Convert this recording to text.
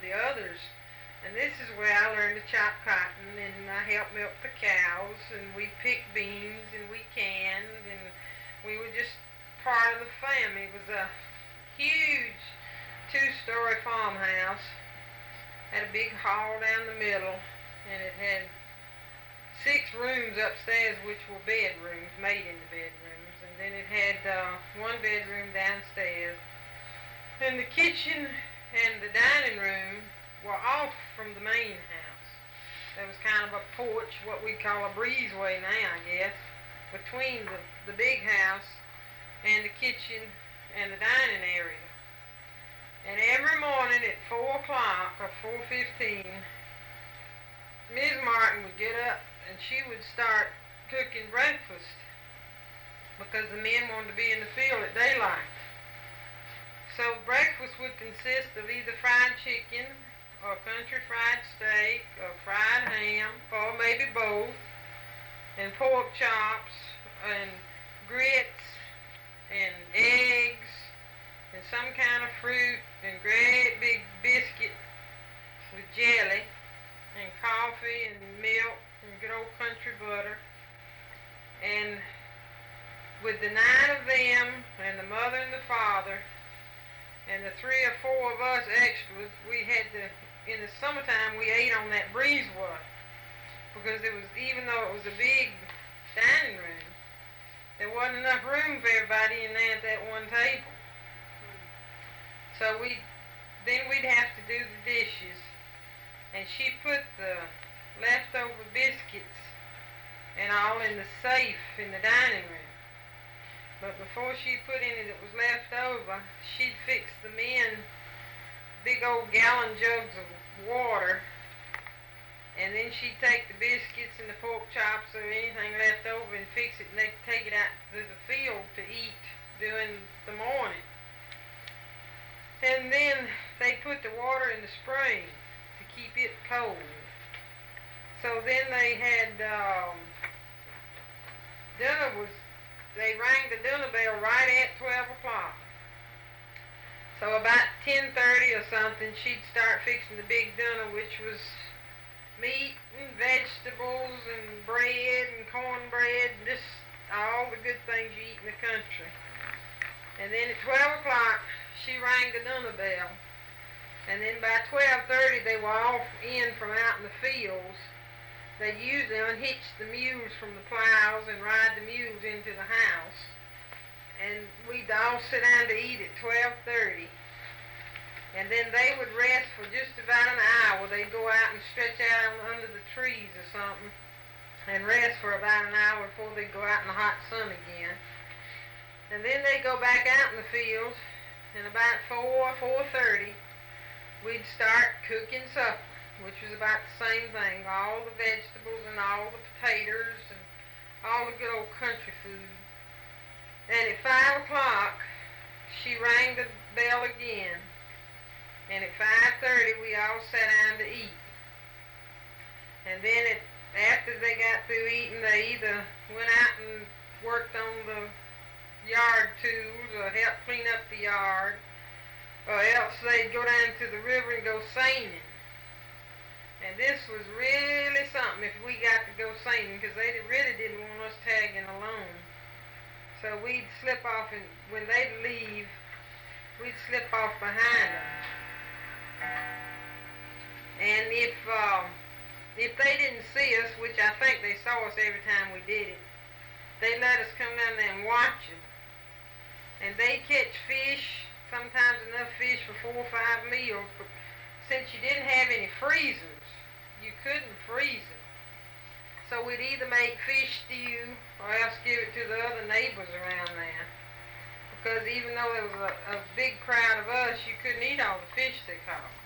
the others. And this is where I learned to chop cotton, and I helped milk the cows, and we picked beans, and we canned, and we were just part of the family. It was a huge two-story farmhouse, had a big hall down the middle, and it had 6 rooms upstairs, which were bedrooms, made into bedrooms, and then it had 1 bedroom downstairs, and the kitchen and the dining room were off from the main house. There was kind of a porch, what we call a breezeway now, I guess, between the big house and the kitchen and the dining area. And every morning at 4 o'clock or 4:15, Ms. Martin would get up and she would start cooking breakfast because the men wanted to be in the field at daylight. So breakfast would consist of either fried chicken or country fried steak or fried ham or maybe both, and pork chops and grits and eggs and some kind of fruit and great big biscuit with jelly and coffee and milk and good old country butter. And with the 9 of them and the mother and the father and the 3 or 4 of us extras, we had to, in the summertime, we ate on that breezeway because it was, even though it was a big dining room, there wasn't enough room for everybody in there at that one table. So then we'd have to do the dishes, and she put the leftover biscuits and all in the safe in the dining room. But before she put any that was left over, she'd fix the men big old gallon jugs of water, and then she'd take the biscuits and the pork chops or anything left over and fix it, and they'd take it out to the field to eat during the morning. And then they put the water in the spring to keep it cold. So then they had they rang the dinner bell right at 12 o'clock. So about 10:30 or something, she'd start fixing the big dinner, which was meat and vegetables and bread and cornbread, and just all the good things you eat in the country. And then at 12 o'clock, she rang the dinner bell. And then by 12:30, they were off in from out in the fields. They usually unhitch the mules from the plows and ride the mules into the house. And we'd all sit down to eat at 12:30. And then they would rest for just about an hour. They'd go out and stretch out under the trees or something and rest for about an hour before they'd go out in the hot sun again. And then they'd go back out in the fields, and about 4:30, we'd start cooking supper, which was about the same thing, all the vegetables and all the potatoes and all the good old country food. And at 5 o'clock, she rang the bell again, and at 5:30, we all sat down to eat. And then after they got through eating, they either went out and worked on the yard tools or helped clean up the yard, or else they'd go down to the river and go seining. And this was really something if we got to go seining, because they really didn't want us tagging along. So we'd slip off, and when they'd leave, we'd slip off behind them. And if they didn't see us, which I think they saw us every time we did it, they let us come down there and watch them. And they catch fish, sometimes enough fish for 4 or 5 meals. But since you didn't have any freezers, you couldn't freeze it. So we'd either make fish stew or else give it to the other neighbors around there. Because even though there was a big crowd of us, you couldn't eat all the fish they caught.